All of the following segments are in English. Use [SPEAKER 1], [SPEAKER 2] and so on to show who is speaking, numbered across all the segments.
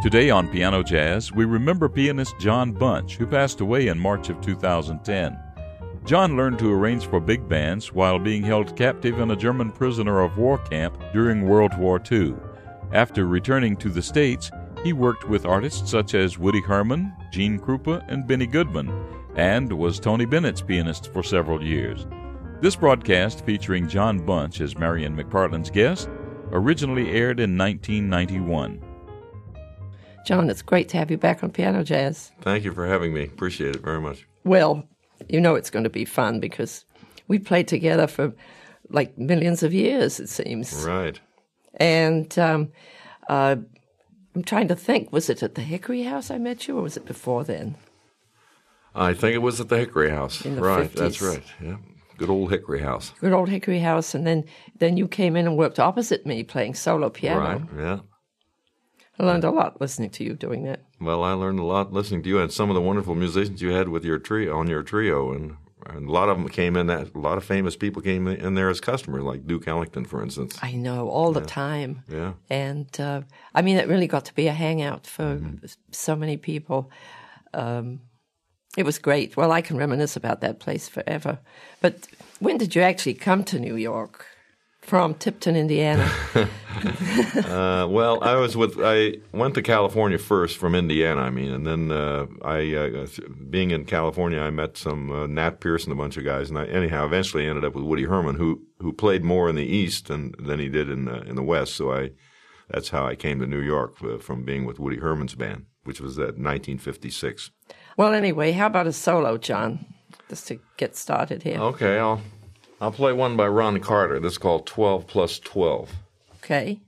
[SPEAKER 1] Today on Piano Jazz, we remember pianist John Bunch, who passed away in March of 2010. John learned to arrange for big bands while being held captive in a German prisoner of war camp during World War II. After returning to the States, he worked with artists such as Woody Herman, Gene Krupa, and Benny Goodman, and was Tony Bennett's pianist for several years. This broadcast, featuring John Bunch as Marion McPartland's guest, originally aired in 1991.
[SPEAKER 2] John, it's great to have you back on Piano Jazz.
[SPEAKER 3] Thank you for having me. Appreciate it very much.
[SPEAKER 2] Well, you know it's going to be fun because we played together for like millions of years, it seems.
[SPEAKER 3] Right.
[SPEAKER 2] And I'm trying to think, was it at the Hickory House I met you, or was it before then?
[SPEAKER 3] I think it was at the Hickory House.
[SPEAKER 2] In the
[SPEAKER 3] right,
[SPEAKER 2] 50s.
[SPEAKER 3] That's right. Yeah. Good old Hickory House.
[SPEAKER 2] Good old Hickory House. And then you came in and worked opposite me playing solo piano.
[SPEAKER 3] Right, yeah.
[SPEAKER 2] I learned a lot listening to you doing that.
[SPEAKER 3] Well, I learned a lot listening to you and some of the wonderful musicians you had with your trio, and a lot of them came in. A lot of famous people came in there as customers, like Duke Ellington, for instance.
[SPEAKER 2] I know, all the time.
[SPEAKER 3] Yeah.
[SPEAKER 2] And I mean, it really got to be a hangout for so many people. It was great. Well, I can reminisce about that place forever. But when did you actually come to New York? From Tipton, Indiana.
[SPEAKER 3] Well, I went to California first from Indiana, and then being in California, I met some Nat Pierce and a bunch of guys, and I eventually ended up with Woody Herman, who played more in the East than he did in the West. So that's how I came to New York from being with Woody Herman's band, which was at 1956.
[SPEAKER 2] Well, anyway, how about a solo, John, just to get started here?
[SPEAKER 3] Okay, I'll play one by Ron Carter. This is called 12 plus 12.
[SPEAKER 2] Okay.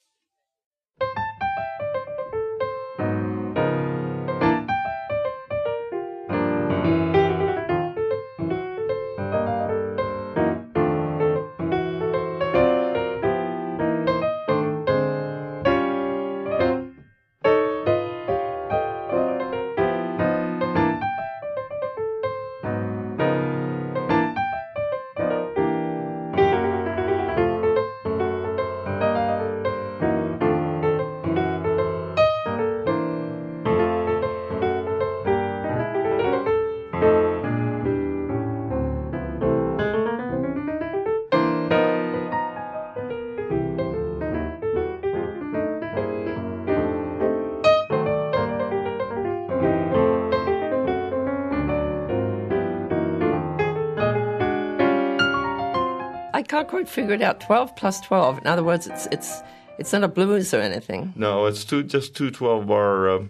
[SPEAKER 2] I can't quite figure it out. 12 plus 12. In other words, it's not a blues or anything.
[SPEAKER 3] No, it's just two 12-bar,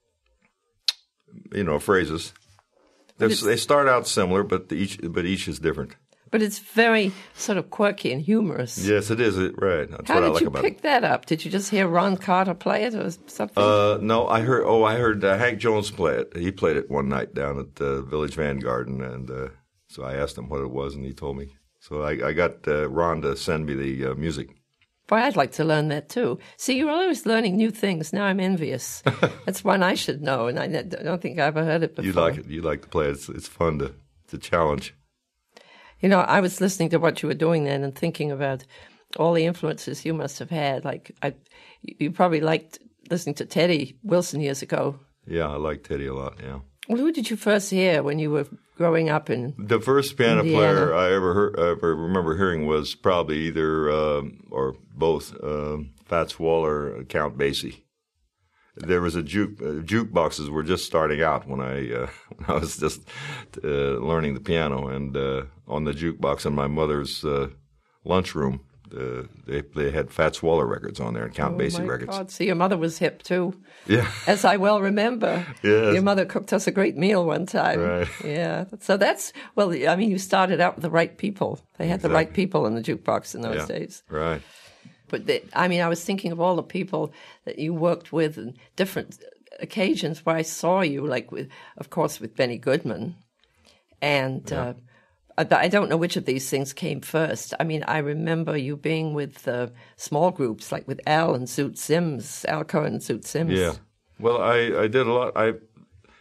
[SPEAKER 3] phrases. They start out similar, but each is different.
[SPEAKER 2] But it's very sort of quirky and humorous.
[SPEAKER 3] Yes, it is. Right. That's
[SPEAKER 2] How
[SPEAKER 3] what I
[SPEAKER 2] did
[SPEAKER 3] like
[SPEAKER 2] you
[SPEAKER 3] about
[SPEAKER 2] pick that up? Did you just hear Ron Carter play it or something?
[SPEAKER 3] No, I heard Hank Jones play it. He played it one night down at the Village Vanguard, and so I asked him what it was, and he told me. So I got Ron to send me the music.
[SPEAKER 2] Boy, I'd like to learn that too. See, you're always learning new things. Now I'm envious. That's one I should know, and I don't think I ever heard it before.
[SPEAKER 3] You like it. You like to play it. It's fun to challenge.
[SPEAKER 2] You know, I was listening to what you were doing then and thinking about all the influences you must have had. Like, you probably liked listening to Teddy Wilson years ago.
[SPEAKER 3] Yeah, I like Teddy a lot, yeah.
[SPEAKER 2] Well, who did you first hear when you were growing up in
[SPEAKER 3] The first piano
[SPEAKER 2] Indiana?
[SPEAKER 3] player I ever remember hearing was probably either or both Fats Waller or Count Basie. There was jukeboxes were just starting out when I was just learning the piano, and on the jukebox in my mother's lunchroom, they had Fats Waller records on there and Count Basie records.
[SPEAKER 2] God. So your mother was hip too.
[SPEAKER 3] Yeah.
[SPEAKER 2] As I well remember.
[SPEAKER 3] Yes.
[SPEAKER 2] Your mother cooked us a great meal one time.
[SPEAKER 3] Right.
[SPEAKER 2] Yeah. So you started out with the right people. They had the right people in the jukebox in those days.
[SPEAKER 3] Right.
[SPEAKER 2] But I was thinking of all the people that you worked with in different occasions where I saw you, like of course with Benny Goodman. And I don't know which of these things came first. I mean, I remember you being with small groups, like with Al and Zoot Sims, Al Cohen and Zoot Sims.
[SPEAKER 3] Yeah. Well, I did a lot.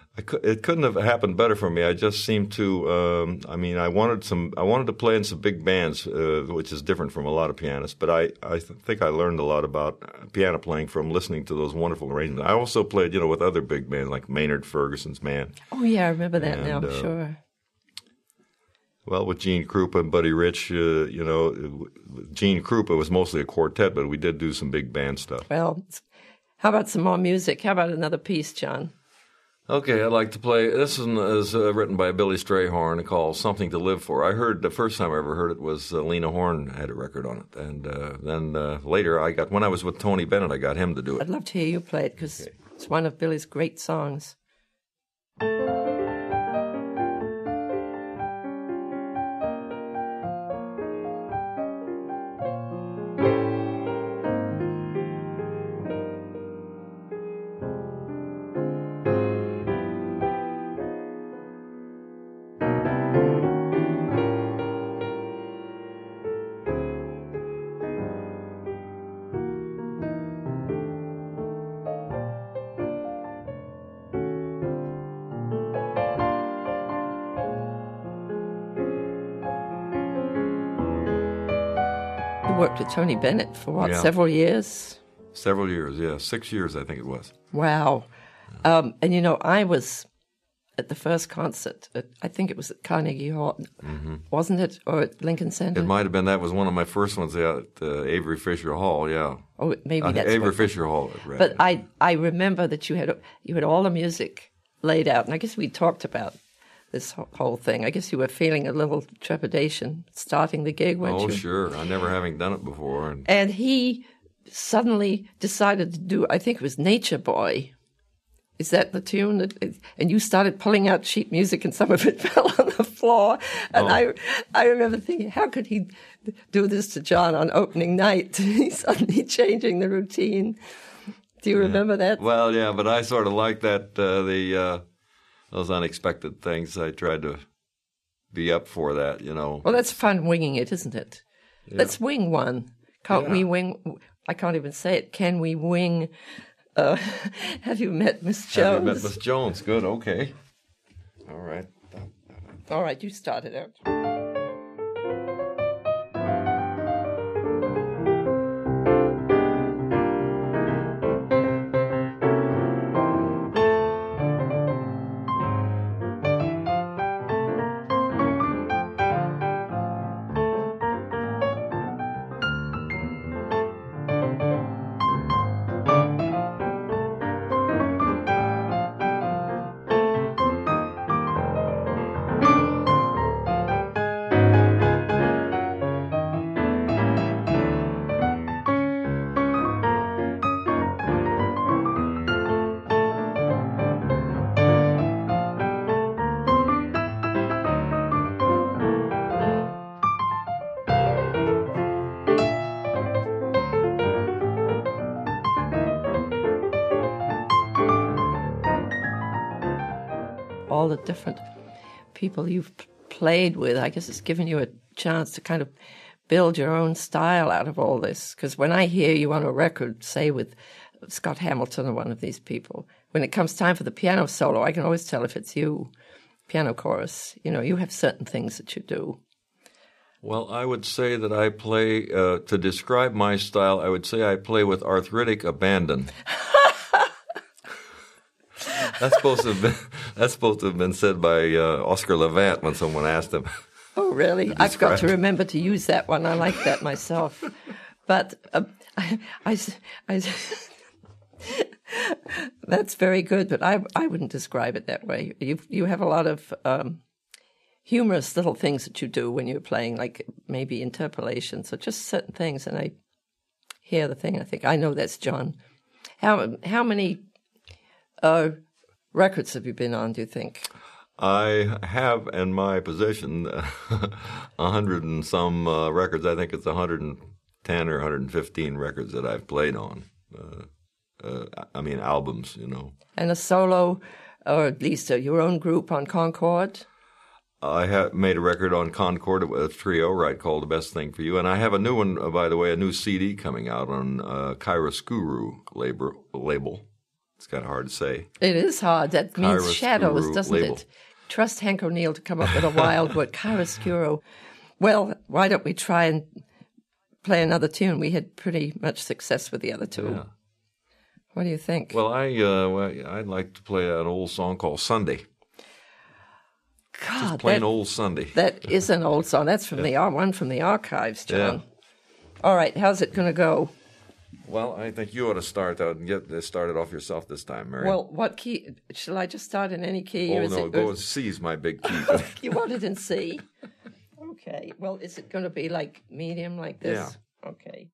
[SPEAKER 3] It couldn't have happened better for me. I just seemed to. I wanted to play in some big bands, which is different from a lot of pianists. But I think I learned a lot about piano playing from listening to those wonderful arrangements. I also played, with other big bands like Maynard Ferguson's band.
[SPEAKER 2] Oh yeah, I remember that now. Sure.
[SPEAKER 3] Well, with Gene Krupa and Buddy Rich, Gene Krupa was mostly a quartet, but we did do some big band stuff.
[SPEAKER 2] Well, how about some more music? How about another piece, John?
[SPEAKER 3] Okay, I'd like to play. This one is written by Billy Strayhorn called "Something to Live For." I heard the first time I ever heard it was Lena Horne had a record on it, and then later when I was with Tony Bennett, I got him to do it.
[SPEAKER 2] I'd love to hear you play it because it's one of Billy's great songs. Worked with Tony Bennett for several years?
[SPEAKER 3] Several years, yeah. 6 years, I think it was.
[SPEAKER 2] Wow. And I was at the first concert, I think it was at Carnegie Hall, wasn't it? Or at Lincoln Center?
[SPEAKER 3] It might have been. That was one of my first ones at Avery Fisher Hall, yeah.
[SPEAKER 2] Oh, maybe that's
[SPEAKER 3] Avery Fisher Hall.
[SPEAKER 2] But I remember that you had all the music laid out, and I guess we talked about this whole thing. I guess you were feeling a little trepidation starting the gig, weren't you?
[SPEAKER 3] Oh, sure. I never having done it before.
[SPEAKER 2] And he suddenly decided to do, I think it was Nature Boy. Is that the tune? And you started pulling out sheet music and some of it fell on the floor. And I remember thinking, how could he do this to John on opening night? He's suddenly changing the routine. Do you remember that?
[SPEAKER 3] Well, yeah, but I sort of like that, those unexpected things. I tried to be up for that,
[SPEAKER 2] Well, that's fun winging it, isn't it? Yeah. Let's wing one. Can't we wing? I can't even say it. Can we wing? Have you met Miss Jones?
[SPEAKER 3] Have you met Miss Jones? Good, okay. All right.
[SPEAKER 2] All right, you start it out. All the different people you've played with, I guess it's given you a chance to kind of build your own style out of all this. Because when I hear you on a record, say with Scott Hamilton or one of these people, when it comes time for the piano solo, I can always tell if it's you, piano chorus. You have certain things that you do.
[SPEAKER 3] Well, I would say that I play, to describe my style, I would say I play with arthritic abandon. That's supposed to have been said by Oscar Levant when someone asked him.
[SPEAKER 2] Oh, really? I've got to remember to use that one. I like that myself. But that's very good. But I wouldn't describe it that way. You have a lot of humorous little things that you do when you're playing, like maybe interpolations or just certain things. And I hear the thing. I think I know that's John. How many records have you been on, do you think?
[SPEAKER 3] I have in my possession 100 and some records. I think it's 110 or 115 records that I've played on. Albums,
[SPEAKER 2] And a solo, or at least your own group on Concord?
[SPEAKER 3] I have made a record on Concord, a trio, called The Best Thing for You. And I have a new one, by the way, a new CD coming out on Chiaroscuro label. It's kind of hard to say.
[SPEAKER 2] It is hard. That means shadows,
[SPEAKER 3] chiaroscuro
[SPEAKER 2] doesn't
[SPEAKER 3] label.
[SPEAKER 2] it? Trust Hank O'Neill to come up with a wild word, chiaroscuro. Well, why don't we try and play another tune? We had pretty much success with the other two.
[SPEAKER 3] Yeah.
[SPEAKER 2] What do you think?
[SPEAKER 3] Well, I'd like to play an old song called Sunday.
[SPEAKER 2] God,
[SPEAKER 3] Just plain old Sunday.
[SPEAKER 2] that is an old song. That's from one from the archives, John.
[SPEAKER 3] Yeah.
[SPEAKER 2] All right, how's it going to go?
[SPEAKER 3] Well, I think you ought to start out and get this started off yourself this time, Mary.
[SPEAKER 2] Well, what key? Shall I just start in any key?
[SPEAKER 3] oh, no, go with C is my big key.
[SPEAKER 2] You want it in C? Okay. Well, is it going to be like medium like this?
[SPEAKER 3] Yeah.
[SPEAKER 2] Okay.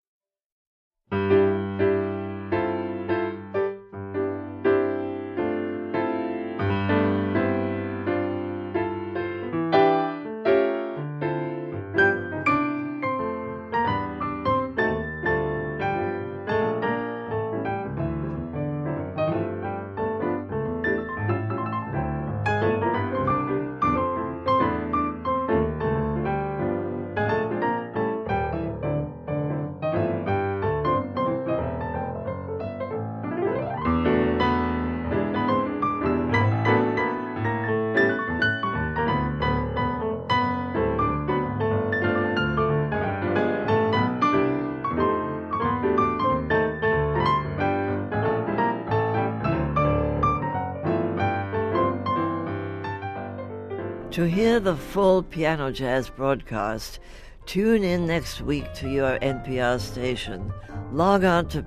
[SPEAKER 4] To hear the full Piano Jazz broadcast, tune in next week to your NPR station. Log on to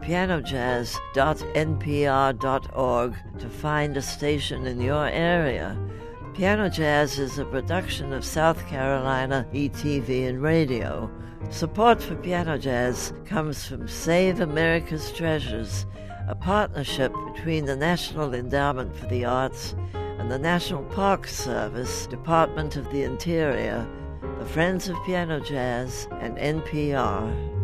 [SPEAKER 4] pianojazz.npr.org to find a station in your area. Piano Jazz is a production of South Carolina ETV and Radio. Support for Piano Jazz comes from Save America's Treasures, a partnership between the National Endowment for the Arts and the National Park Service, Department of the Interior, the Friends of Piano Jazz, and NPR.